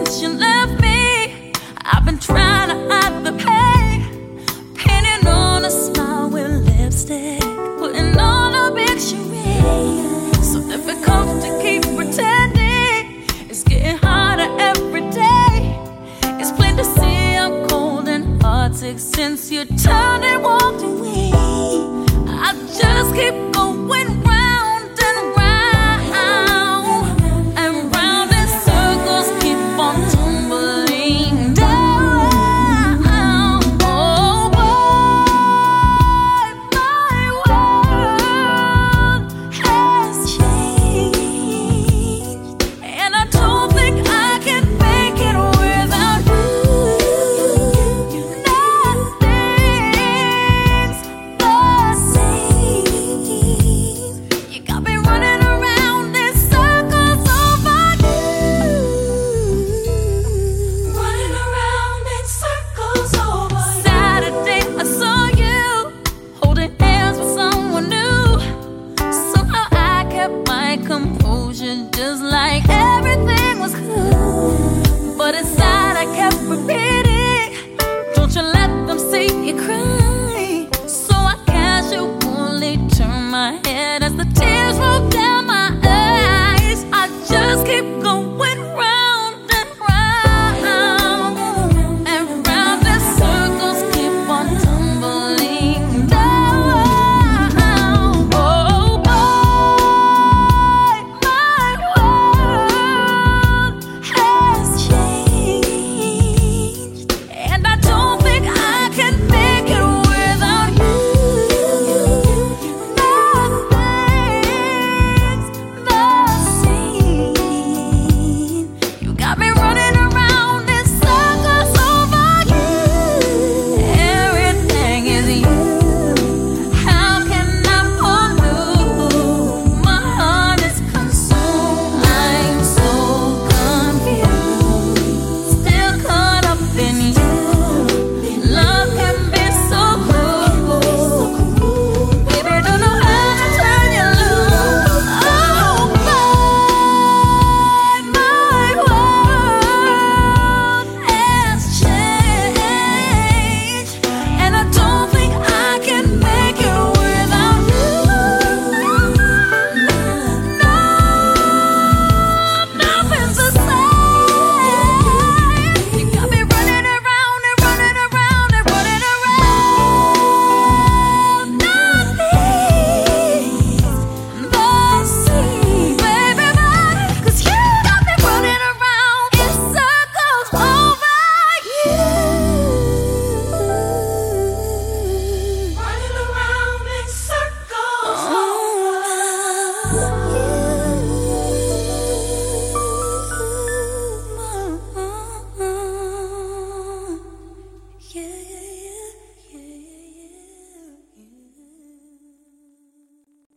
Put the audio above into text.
since you left me. I've been trying to hide the pain, painting on a smile with lipstick, putting on a big charade. So difficult to keep pretending. It's getting harder every day. It's plain to see I'm cold and heartsick since you turned and walked away. I just keep going round and round and round in circles, keep on tumbling down. Oh boy, my world has changed, and I don't think I can make it without you. Nothing's the same. You got me running around in circles over you. Running around in circles over you. Saturday, I saw you holding hands with someone new. Somehow I kept my composure just like